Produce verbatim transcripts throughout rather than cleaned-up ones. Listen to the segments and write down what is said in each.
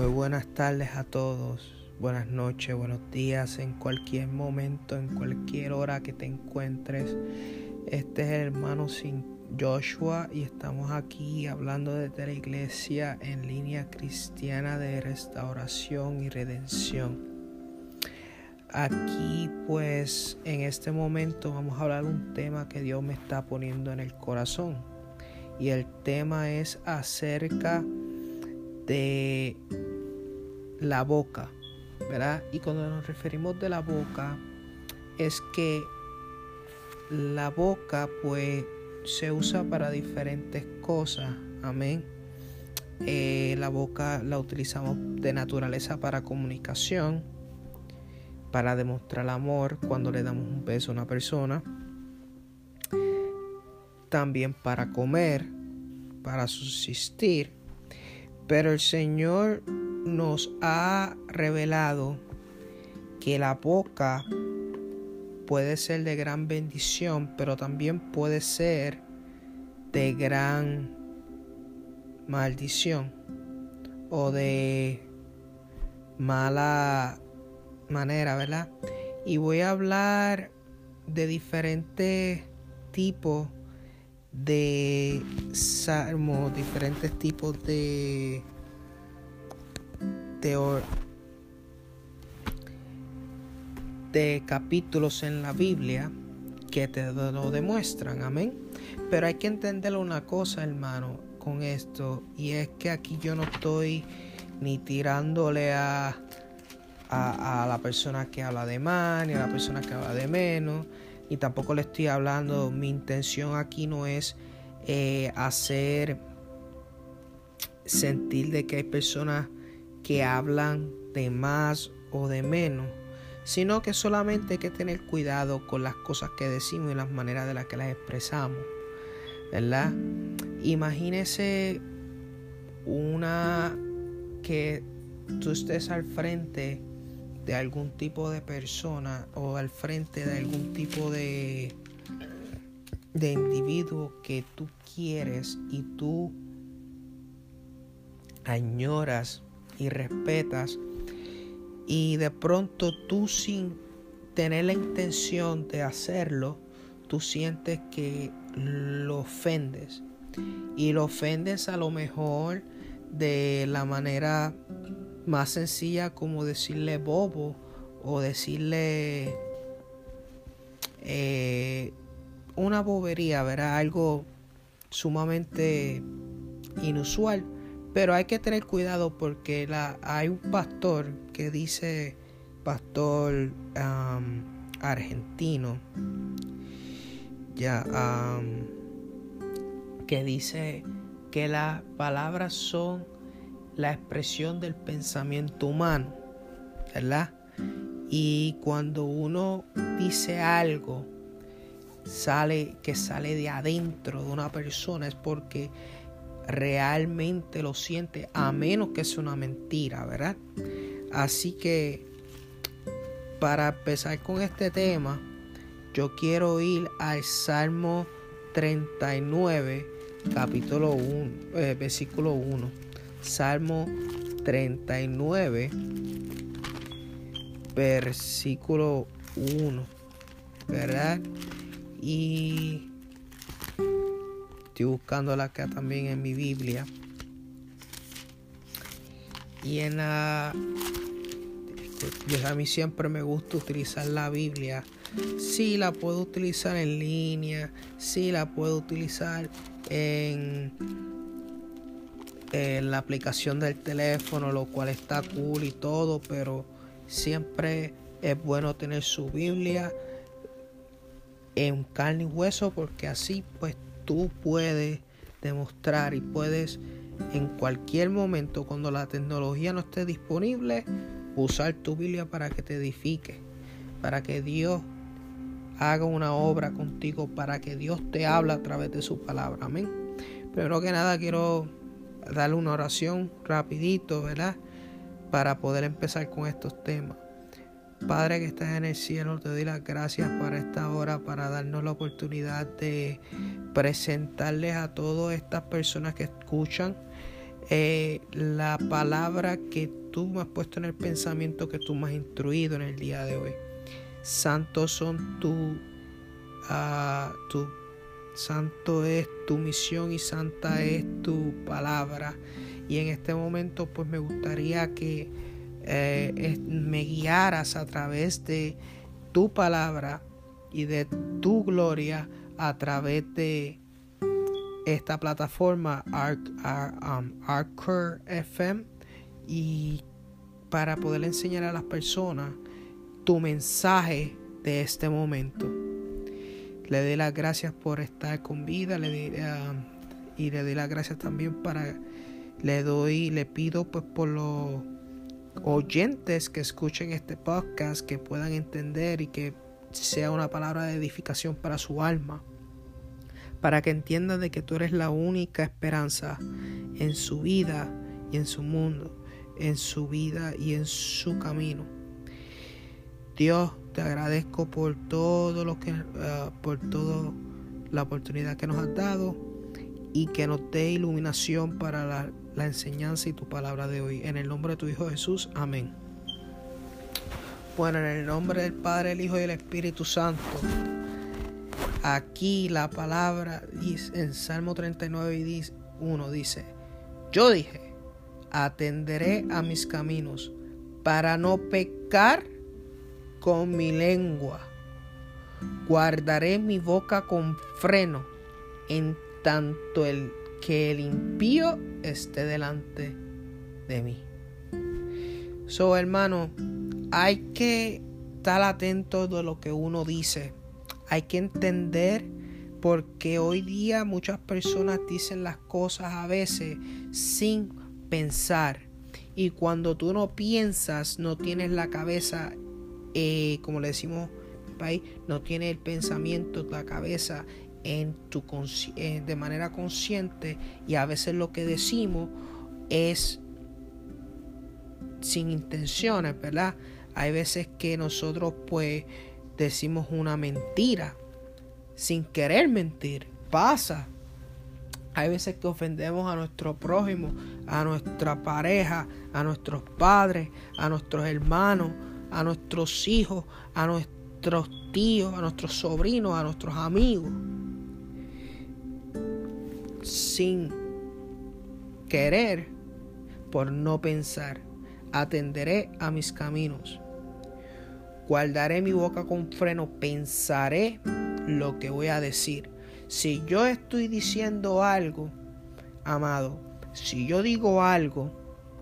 Muy buenas tardes a todos, buenas noches, buenos días, en cualquier momento, en cualquier hora que te encuentres. Este es el hermano Joshua y estamos aquí hablando desde la iglesia en línea cristiana de restauración y redención. Aquí pues en este momento vamos a hablar de un tema que Dios me está poniendo en el corazón y el tema es acerca de la boca, ¿verdad? Y cuando nos referimos de la boca es que la boca pues se usa para diferentes cosas, amén. Eh, la boca la utilizamos de naturaleza para comunicación, para demostrar amor cuando le damos un beso a una persona, también para comer, para subsistir. Pero el Señor nos ha revelado que la boca puede ser de gran bendición, pero también puede ser de gran maldición o de mala manera, ¿verdad? Y voy a hablar de diferentes tipos de salmos, diferentes tipos de de, de capítulos en la Biblia que te lo demuestran, amén. Pero hay que entender una cosa, hermano, con esto, y es que aquí yo no estoy ni tirándole a A, a la persona que habla de más, ni a la persona que habla de menos, y tampoco le estoy hablando, mi intención aquí no es eh, hacer sentir de que hay personas que hablan de más o de menos, sino que solamente hay que tener cuidado con las cosas que decimos y las maneras de las que las expresamos, ¿verdad? Imagínese una que tú estés al frente de algún tipo de persona o al frente de algún tipo de de individuo que tú quieres y tú añoras y respetas, y de pronto tú, sin tener la intención de hacerlo, tú sientes que lo ofendes, y lo ofendes a lo mejor de la manera más sencilla, como decirle bobo o decirle eh, una bobería, ¿verdad? Algo sumamente inusual. Pero hay que tener cuidado porque la, hay un pastor que dice, pastor um, argentino, ya um, que dice que las palabras son la expresión del pensamiento humano, ¿verdad? Y cuando uno dice algo sale que sale de adentro de una persona es porque realmente lo siente, a menos que sea una mentira, ¿verdad? Así que para empezar con este tema, yo quiero ir al Salmo treinta y nueve, capítulo uno, eh, versículo uno. Salmo treinta y nueve, versículo uno, ¿verdad? Y estoy buscándola acá también en mi Biblia. Y en la... Yo, a mí siempre me gusta utilizar la Biblia. Sí, la puedo utilizar en línea, sí la puedo utilizar en... en la aplicación del teléfono, lo cual está cool y todo, pero siempre es bueno tener su Biblia en carne y hueso, porque así pues tú puedes demostrar y puedes en cualquier momento, cuando la tecnología no esté disponible, usar tu Biblia para que te edifique, para que Dios haga una obra contigo, para que Dios te hable a través de su palabra, amén. Primero que nada quiero darle una oración rapidito, ¿verdad? Para poder empezar con estos temas. Padre que estás en el cielo, te doy las gracias para esta hora, para darnos la oportunidad de presentarles a todas estas personas que escuchan eh, la palabra que tú me has puesto en el pensamiento, que tú me has instruido en el día de hoy. Santos son tu, uh, tu, santo es tu misión y santa es tu palabra. Y en este momento pues me gustaría que eh, me guiaras a través de tu palabra y de tu gloria a través de esta plataforma Arc, Arc, um, Archer F M, y para poder enseñar a las personas tu mensaje de este momento. Le doy las gracias por estar con vida, le doy, um, y le doy las gracias también para le doy le pido pues por los oyentes que escuchen este podcast, que puedan entender y que sea una palabra de edificación para su alma, para que entiendan de que tú eres la única esperanza en su vida y en su mundo, en su vida y en su camino. Dios, te agradezco por todo lo que, uh, por toda la oportunidad que nos has dado, y que nos dé iluminación para la, la enseñanza y tu palabra de hoy. En el nombre de tu Hijo Jesús, amén. Bueno, en el nombre del Padre, el Hijo y el Espíritu Santo. Aquí la palabra dice, en Salmo treinta y nueve y uno dice: yo dije, atenderé a mis caminos para no pecar con mi lengua. Guardaré mi boca con freno, en tanto el que el impío esté delante de mí. So, hermano, hay que estar atento de lo que uno dice. Hay que entender, porque hoy día muchas personas dicen las cosas a veces sin pensar. Y cuando tú no piensas, no tienes la cabeza, eh, como le decimos en mi país, no tienes el pensamiento, la cabeza en tu consci- eh, de manera consciente, y a veces lo que decimos es sin intenciones, ¿verdad? Hay veces que nosotros pues decimos una mentira sin querer mentir. Pasa. Hay veces que ofendemos a nuestro prójimo, a nuestra pareja, a nuestros padres, a nuestros hermanos, a nuestros hijos, a nuestros tíos, a nuestros sobrinos, a nuestros amigos, sin querer, por no pensar. Atenderé a mis caminos, guardaré mi boca con freno, pensaré lo que voy a decir. Si yo estoy diciendo algo, amado, si yo digo algo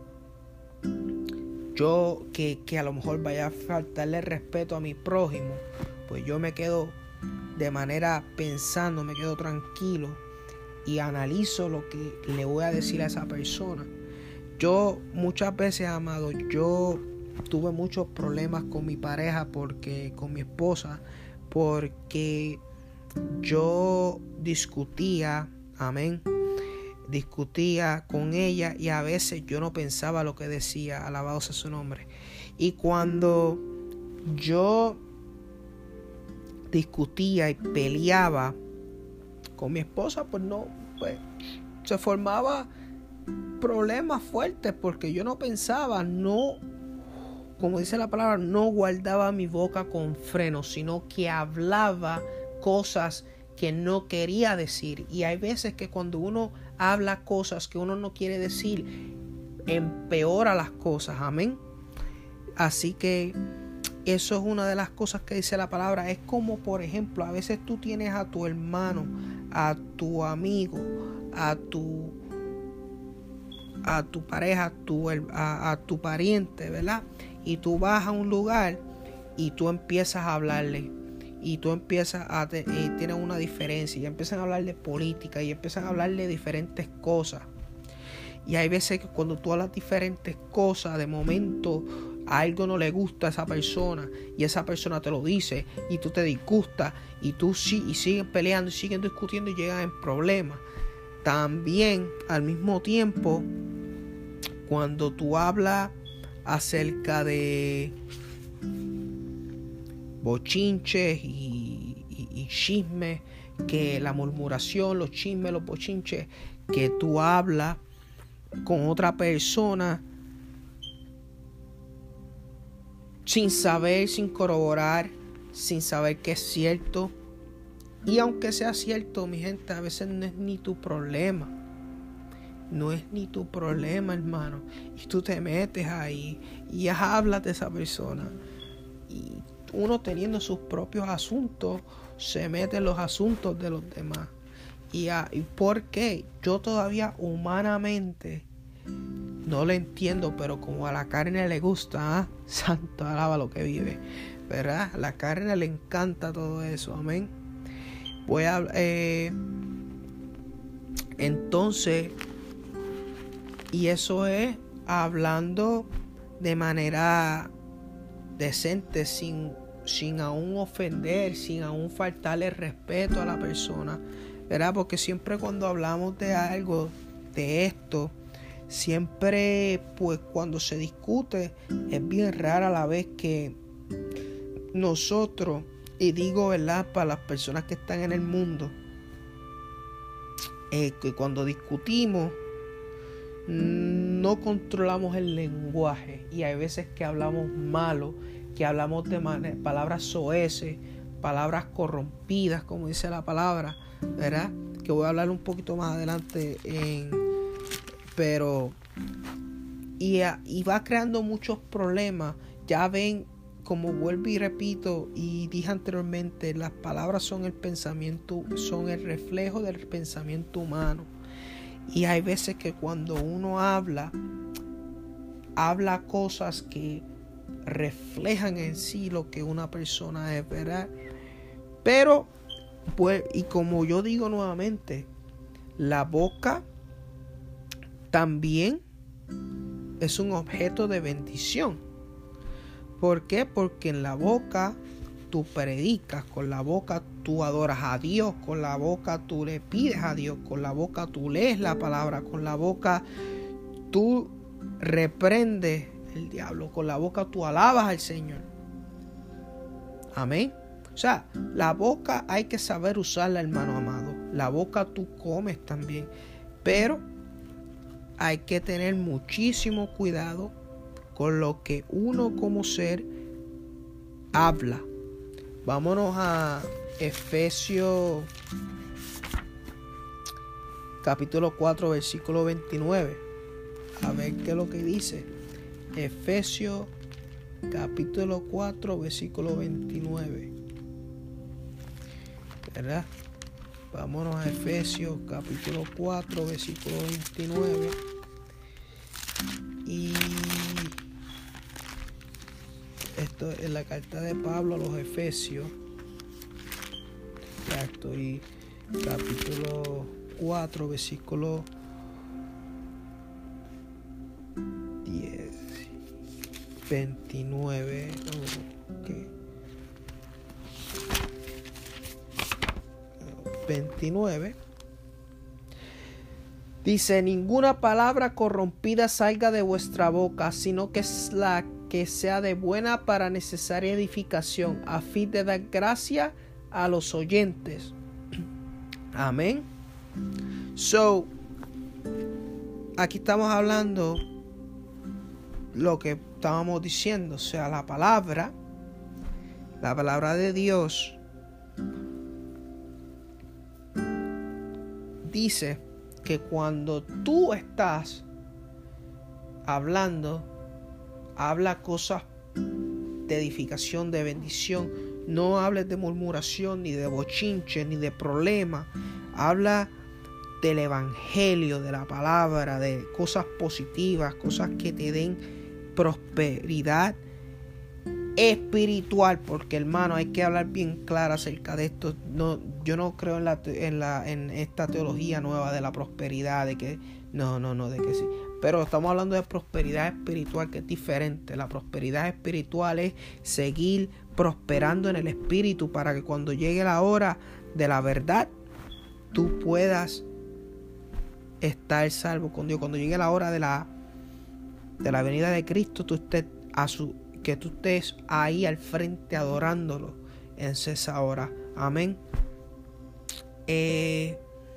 yo que, que a lo mejor vaya a faltarle respeto a mi prójimo, pues yo me quedo de manera pensando, me quedo tranquilo y analizo lo que le voy a decir a esa persona. Yo muchas veces, amado, yo tuve muchos problemas con mi pareja, porque con mi esposa, porque yo discutía, amén, discutía con ella y a veces yo no pensaba lo que decía, alabado sea su nombre. Y cuando yo discutía y peleaba con mi esposa, pues no, pues se formaba problemas fuertes, porque yo no pensaba, no, como dice la palabra, no guardaba mi boca con freno, sino que hablaba cosas que no quería decir. Y hay veces que cuando uno habla cosas que uno no quiere decir, empeora las cosas, amén. Así que eso es una de las cosas que dice la palabra. Es como, por ejemplo, a veces tú tienes a tu hermano, a tu amigo, a tu a tu pareja, a tu, a, a tu pariente, ¿verdad? Y tú vas a un lugar y tú empiezas a hablarle, y tú empiezas a te, y tienes una diferencia, y empiezan a hablar de política, y empiezan a hablar de diferentes cosas. Y hay veces que cuando tú hablas diferentes cosas, de momento a algo no le gusta a esa persona, y esa persona te lo dice, y tú te disgustas, y tú sí, y siguen peleando, y siguen discutiendo, y llegan en problemas. También, al mismo tiempo, cuando tú hablas acerca de bochinches y, y, y chismes, que la murmuración, los chismes, los bochinches que tú hablas, con otra persona sin saber, sin corroborar, sin saber que es cierto. Y aunque sea cierto, mi gente, a veces no es ni tu problema. No es ni tu problema, hermano. Y tú te metes ahí y hablas de esa persona. Y uno, teniendo sus propios asuntos, se mete en los asuntos de los demás. ¿Y, a, ¿y por qué? Yo todavía humanamente no lo entiendo, pero como a la carne le gusta, ¿eh? Santo alaba lo que vive, ¿verdad? A la carne le encanta todo eso, amén. Voy a eh, entonces, y eso es hablando de manera decente, sin, sin aún ofender, sin aún faltarle respeto a la persona, ¿verdad? Porque siempre cuando hablamos de algo, de esto, siempre pues cuando se discute es bien rara la vez que nosotros, y digo, ¿verdad?, para las personas que están en el mundo, eh, que cuando discutimos no controlamos el lenguaje, y hay veces que hablamos malo, que hablamos de manera, palabras soeces, palabras corrompidas, como dice la palabra, ¿verdad? Que voy a hablar un poquito más adelante, en, pero y, y va creando muchos problemas. Ya ven, como vuelvo y repito y dije anteriormente, las palabras son el pensamiento, son el reflejo del pensamiento humano. Y hay veces que cuando uno habla, habla cosas que reflejan en sí lo que una persona es, ¿verdad? Pero, pues, y como yo digo nuevamente, la boca también es un objeto de bendición. ¿Por qué? Porque en la boca tú predicas, con la boca tú adoras a Dios, con la boca tú le pides a Dios, con la boca tú lees la palabra, con la boca tú reprendes el diablo, con la boca tú alabas al Señor. Amén. O sea, la boca hay que saber usarla, hermano amado. La boca tú comes también, pero hay que tener muchísimo cuidado con lo que uno como ser habla. Vámonos a Efesios capítulo cuatro, versículo veintinueve. A ver qué es lo que dice. Efesios capítulo cuatro, versículo veintinueve. ¿Verdad? Vámonos a Efesios capítulo cuatro, versículo veintinueve. Y esto es la carta de Pablo a los Efesios. Ya estoy, capítulo cuatro, versículo diez, veintinueve. Okay. veintinueve. Dice: ninguna palabra corrompida salga de vuestra boca, sino que es la que sea de buena para necesaria edificación, a fin de dar gracia a los oyentes. Amén. So, aquí estamos hablando lo que estábamos diciendo, o sea, la palabra, la palabra de Dios dice que cuando tú estás hablando, habla cosas de edificación, de bendición. No hables de murmuración, ni de bochinche, ni de problema. Habla del evangelio, de la palabra, de cosas positivas, cosas que te den prosperidad espiritual. Porque, hermano, hay que hablar bien claro acerca de esto. No, yo no creo en la, en la, en esta teología nueva de la prosperidad, de que no, no, no, de que sí. Pero estamos hablando de prosperidad espiritual, que es diferente. La prosperidad espiritual es seguir prosperando en el espíritu, para que cuando llegue la hora de la verdad, tú puedas estar salvo con Dios. Cuando llegue la hora de la, de la venida de Cristo, tú estés a su, que tú estés ahí al frente adorándolo en esa hora. Amén. Eh,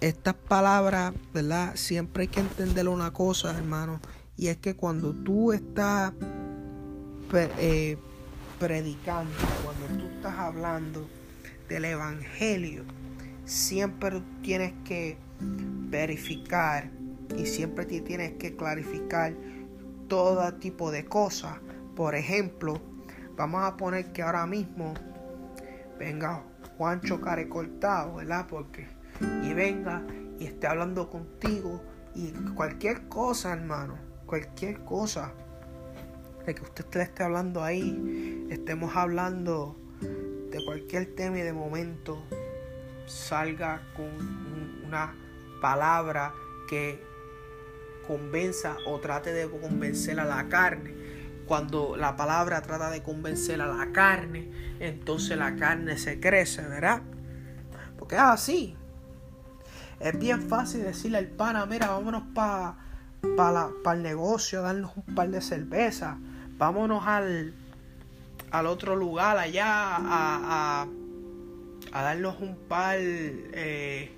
estas palabras, ¿verdad? Siempre hay que entender una cosa, hermano, y es que cuando tú estás eh, predicando, cuando tú estás hablando del evangelio, siempre tienes que verificar y siempre te tienes que clarificar todo tipo de cosas. Por ejemplo, vamos a poner que ahora mismo venga Juancho Carecortado, ¿verdad? Porque y venga y esté hablando contigo y cualquier cosa, hermano, cualquier cosa de que usted le esté hablando ahí, estemos hablando de cualquier tema y de momento salga con una palabra que convenza o trate de convencer a la carne. Cuando la palabra trata de convencer a la carne, entonces la carne se crece, ¿verdad? Porque es así. Es bien fácil decirle al pana, mira, vámonos para pa pa el negocio, a darnos un par de cervezas. Vámonos al, al otro lugar allá a, a, a darnos un par eh,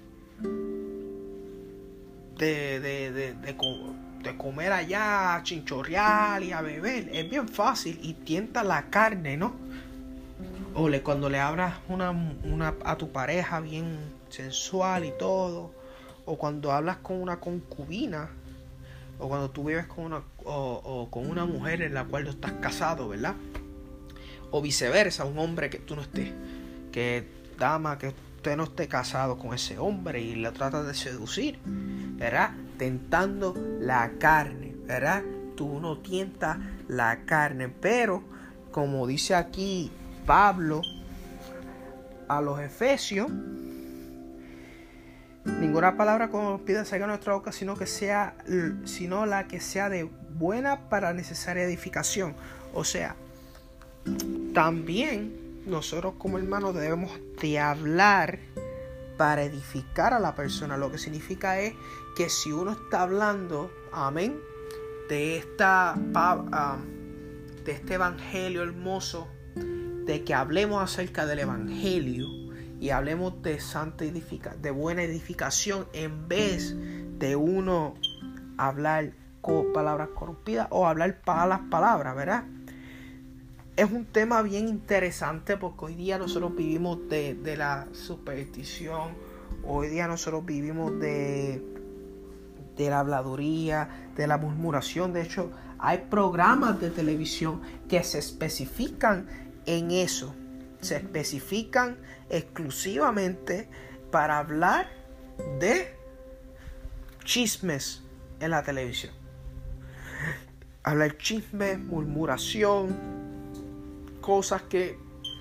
de, de, de, de, de comer allá, a chinchorrear y a beber. Es bien fácil y tienta la carne, ¿no? O le, cuando le abras una, una, a tu pareja bien sensual y todo, o cuando hablas con una concubina, o cuando tú vives con una o, o con una mujer en la cual tú estás casado, ¿verdad? O viceversa, un hombre que tú no estés, que dama, que usted no esté casado con ese hombre y la trata de seducir, ¿verdad? Tentando la carne, ¿verdad? Tú no tientas la carne, pero como dice aquí Pablo a los Efesios, ninguna palabra corrompida salga de nuestra boca, sino que sea, sino la que sea de buena para necesaria edificación. O sea, también nosotros como hermanos debemos de hablar para edificar a la persona. Lo que significa es que si uno está hablando, amén, de esta de este evangelio hermoso, de que hablemos acerca del evangelio y hablemos de santa edificación, de buena edificación, en vez de uno hablar con palabras corrompidas o hablar malas palabras, ¿verdad? Es un tema bien interesante porque hoy día nosotros vivimos de, de la superstición, hoy día nosotros vivimos de, de la habladuría, de la murmuración. De hecho, hay programas de televisión que se especifican en eso, se especifican exclusivamente para hablar de chismes en la televisión. Hablar chismes, murmuración, cosas que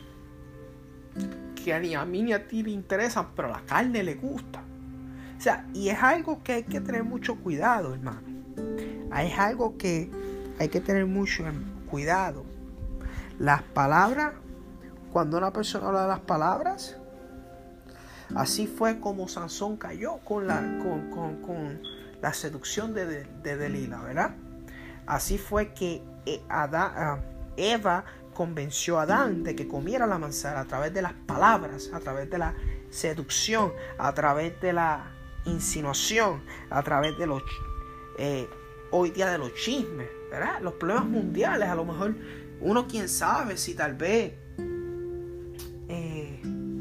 que ni a mí ni a ti le interesan, pero a la carne le gusta. O sea, y es algo que hay que tener mucho cuidado, hermano. Es algo que hay que tener mucho cuidado. Las palabras, cuando una persona habla de las palabras, así fue como Sansón cayó con la, con, con, con la seducción de, de, de Delila, ¿verdad? Así fue que Adán, Eva convenció a Adán de que comiera la manzana a través de las palabras, a través de la seducción, a través de la insinuación, a través de los eh, hoy día de los chismes, ¿verdad? Los problemas mundiales, a lo mejor uno quién sabe si tal vez eh,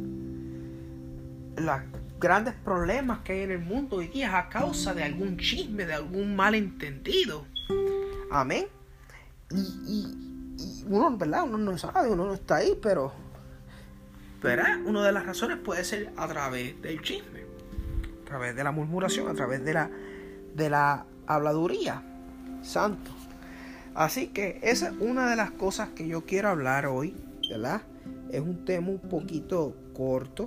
los grandes problemas que hay en el mundo hoy día es a causa de algún chisme, de algún malentendido. Amén. Y, y, y uno, ¿verdad? Uno no sabe, uno no está ahí, pero ¿verdad? Una de las razones puede ser a través del chisme, a través de la murmuración, a través de la, de la habladuría. Santo. Así que esa es una de las cosas que yo quiero hablar hoy, ¿verdad? Es un tema un poquito corto.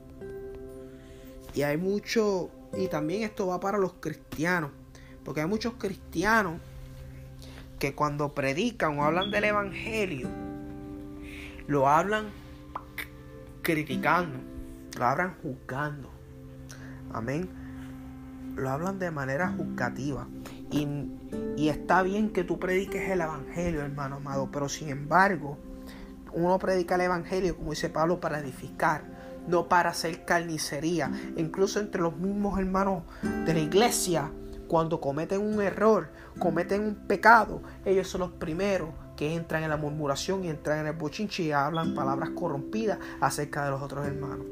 Y hay mucho, y también esto va para los cristianos, porque hay muchos cristianos que cuando predican o hablan del evangelio, lo hablan criticando, lo hablan juzgando. Amén. Lo hablan de manera juzgativa. Y, y está bien que tú prediques el evangelio, hermano amado, pero sin embargo, uno predica el evangelio, como dice Pablo, para edificar, no para hacer carnicería. Incluso entre los mismos hermanos de la iglesia, cuando cometen un error, cometen un pecado, ellos son los primeros que entran en la murmuración y entran en el bochinche y hablan palabras corrompidas acerca de los otros hermanos.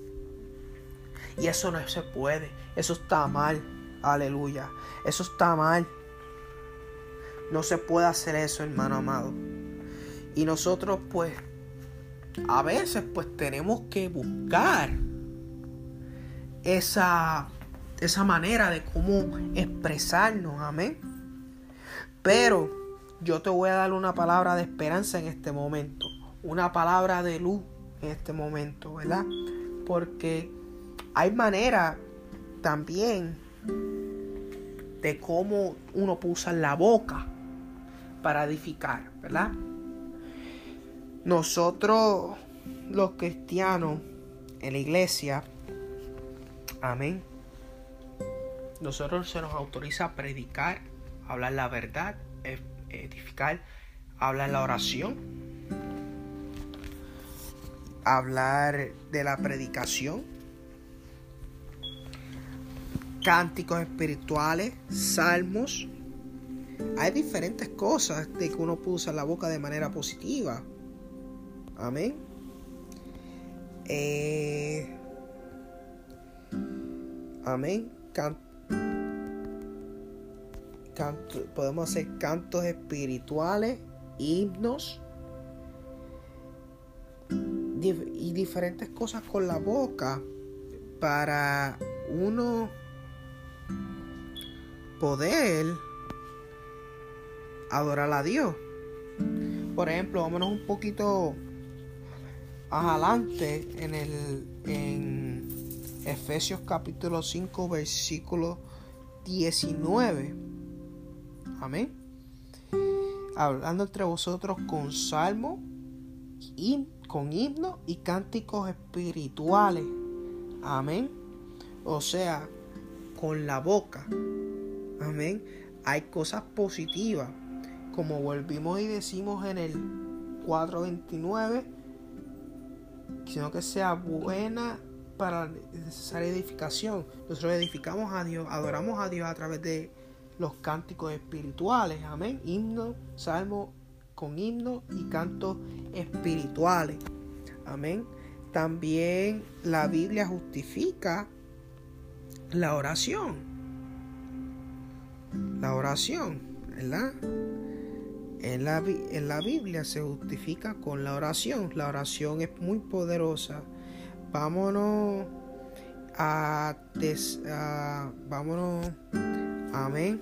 Y eso no se puede, eso está mal, aleluya, eso está mal. No se puede hacer eso, hermano amado. Y nosotros pues a veces pues tenemos que buscar esa, esa manera de cómo expresarnos, amén. Pero yo te voy a dar una palabra de esperanza en este momento, una palabra de luz en este momento, ¿verdad? Porque hay manera también de cómo uno puede usar la boca para edificar, ¿verdad? Nosotros los cristianos en la iglesia, amén, nosotros se nos autoriza a predicar, hablar la verdad, edificar, hablar la oración, hablar de la predicación, cánticos espirituales, salmos. Hay diferentes cosas de que uno puede usar la boca de manera positiva. Amén. Eh, amén. Can, canto, podemos hacer cantos espirituales, himnos dif, y diferentes cosas con la boca para uno poder adorar a Dios. Por ejemplo, vámonos un poquito adelante en el en Efesios capítulo cinco versículo diecinueve. Amén. Hablando entre vosotros con salmo, y con himnos y cánticos espirituales. Amén. O sea, con la boca. Amén. Hay cosas positivas, como volvimos y decimos en el cuatro veintinueve, sino que sea buena para la necesaria edificación. Nosotros edificamos a Dios, adoramos a Dios a través de los cánticos espirituales, amén, himnos, salmos con himnos y cantos espirituales, amén. También la Biblia justifica la oración, la oración, ¿verdad? En la, en la Biblia se justifica con la oración. La oración es muy poderosa. Vámonos a, des, a vámonos, amén,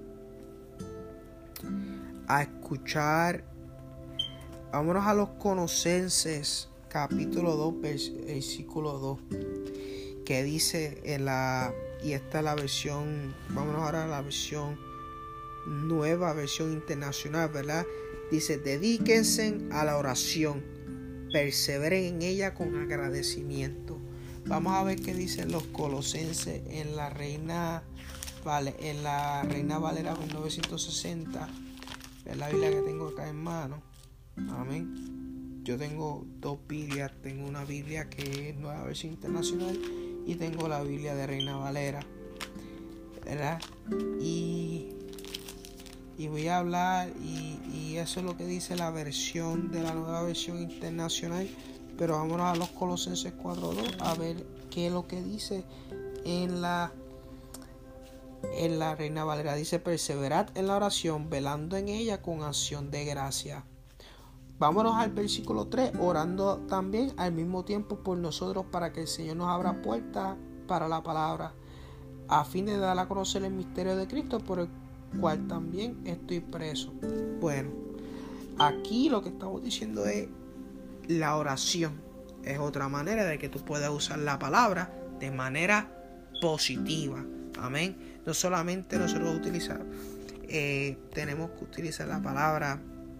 a escuchar. Vámonos a los Colosenses capítulo dos versículo dos, que dice en la, y esta es la versión, vámonos ahora a la versión nueva, versión internacional, ¿verdad? Dice: dedíquense a la oración, perseveren en ella con agradecimiento. Vamos a ver qué dicen los Colosenses en la Reina Vale, en la Reina Valera mil novecientos sesenta. Es la Biblia que tengo acá en mano. Amén. Yo tengo dos Biblias. Tengo una Biblia que es nueva versión internacional y tengo la Biblia de Reina Valera, ¿verdad? Y Y voy a hablar y, y eso es lo que dice la versión de la nueva versión internacional. Pero vámonos a los Colosenses cuatro dos a ver qué es lo que dice en la en la Reina Valera. Dice: perseverad en la oración, velando en ella con acción de gracia. Vámonos al versículo tres, orando también al mismo tiempo por nosotros, para que el Señor nos abra puertas para la palabra, a fin de dar a conocer el misterio de Cristo, por el cual también estoy preso. Bueno, aquí lo que estamos diciendo es la oración. Es otra manera de que tú puedas usar la palabra de manera positiva. Amén. No solamente nosotros utilizar, eh, tenemos que utilizar la palabra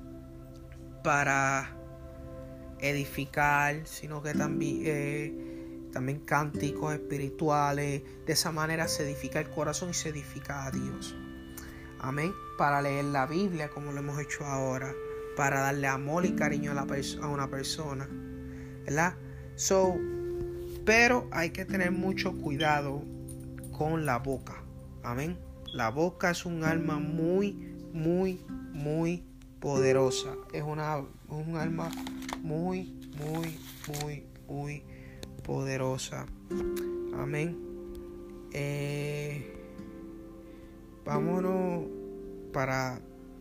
para edificar, sino que también eh, también cánticos espirituales. De esa manera se edifica el corazón y se edifica a Dios. Amén. Para leer la Biblia como lo hemos hecho ahora, para darle amor y cariño a, la pers- a una persona, ¿verdad? So, Pero hay que tener mucho cuidado con la boca. Amén. La boca es un arma muy, muy, muy poderosa. Es una, un arma muy, muy, muy, muy poderosa. Amén. Eh, vámonos para,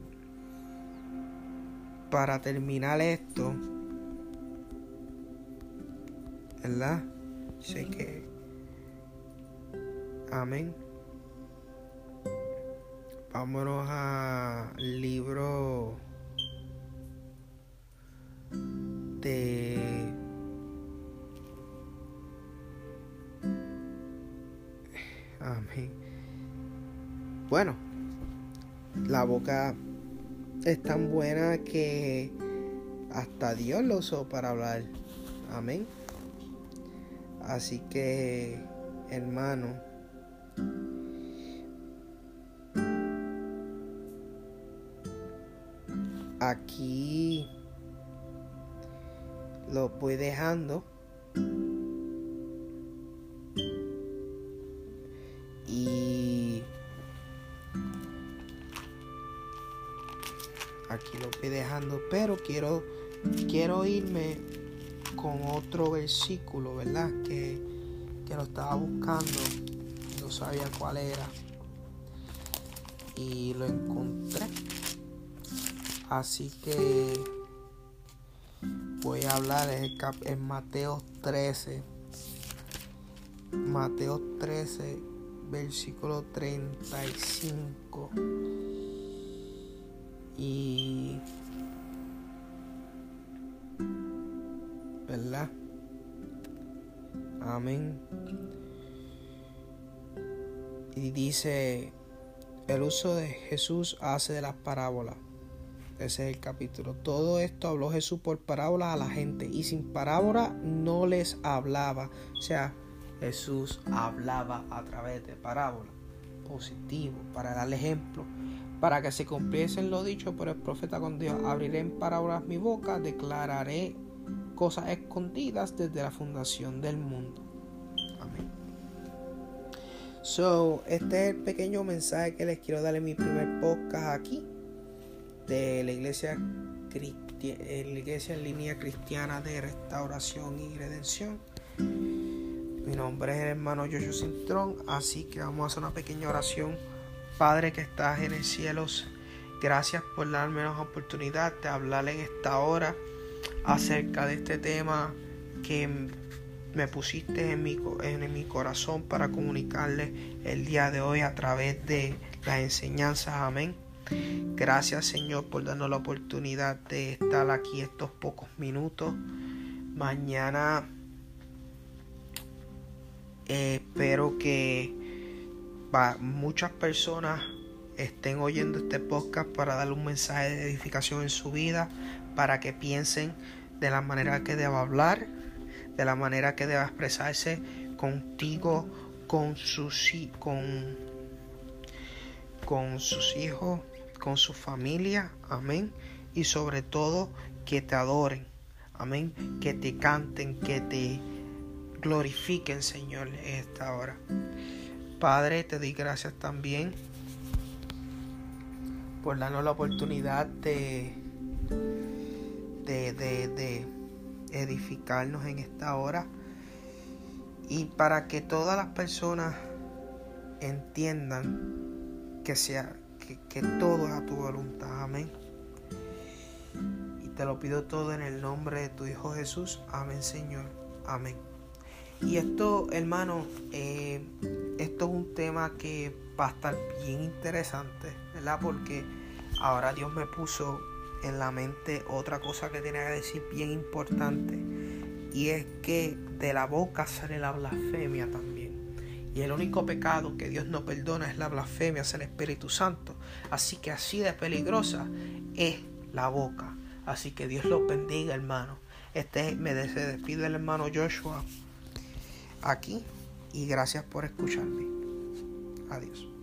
para terminar esto. ¿Verdad? Sé que... Amén. Vámonos al libro de... Amén. Bueno, la boca es tan buena que hasta Dios lo usó para hablar. Amén. Así que, hermano, aquí lo voy dejando. Y aquí lo voy dejando, pero quiero quiero irme con otro versículo, ¿verdad? Que, que lo estaba buscando, no sabía cuál era y lo encontré. Así que voy a hablar en, cap- en Mateo trece. Mateo trece, versículo treinta y cinco. Y ¿verdad? Amén. Y dice: el uso de Jesús hace de las parábolas. Ese es el capítulo. Todo esto habló Jesús por parábolas a la gente, y sin parábola no les hablaba. O sea, Jesús hablaba a través de parábolas. Positivo, para darle ejemplo, para que se cumpliesen lo dicho por el profeta con Dios. Abriré en parábolas mi boca, declararé cosas escondidas desde la fundación del mundo. Amén. So, este es el pequeño mensaje que les quiero dar en mi primer podcast aquí de la iglesia cristi- la iglesia en línea cristiana de restauración y redención. Mi nombre es el hermano Joshua Cintrón, así que vamos a hacer una pequeña oración. Padre que estás en el cielo, gracias por darme la oportunidad de hablar en esta hora acerca de este tema que me pusiste en mi, en mi corazón para comunicarle el día de hoy a través de las enseñanzas. Amén. Gracias, Señor, por darnos la oportunidad de estar aquí estos pocos minutos. Mañana eh, espero que va, muchas personas estén oyendo este podcast para darle un mensaje de edificación en su vida, para que piensen de la manera que deba hablar, de la manera que deba expresarse contigo, con sus, con, con sus hijos, con su familia. Amén. Y sobre todo que te adoren. Amén. Que te canten, que te glorifiquen, Señor, en esta hora. Padre, te doy gracias también por darnos la oportunidad de, de, de, de edificarnos en esta hora, y para que todas las personas entiendan que sea que, que todo es a tu voluntad. Amén. Y te lo pido todo en el nombre de tu Hijo Jesús. Amén, Señor. Amén. Y esto, hermano, eh, esto es un tema que va a estar bien interesante, ¿verdad? Porque ahora Dios me puso en la mente otra cosa que tenía que decir bien importante, y es que de la boca sale la blasfemia también. Y el único pecado que Dios no perdona es la blasfemia, es el Espíritu Santo. Así que así de peligrosa es la boca. Así que Dios los bendiga, hermano. Este me se despide el hermano Joshua aquí, y gracias por escucharme. Adiós.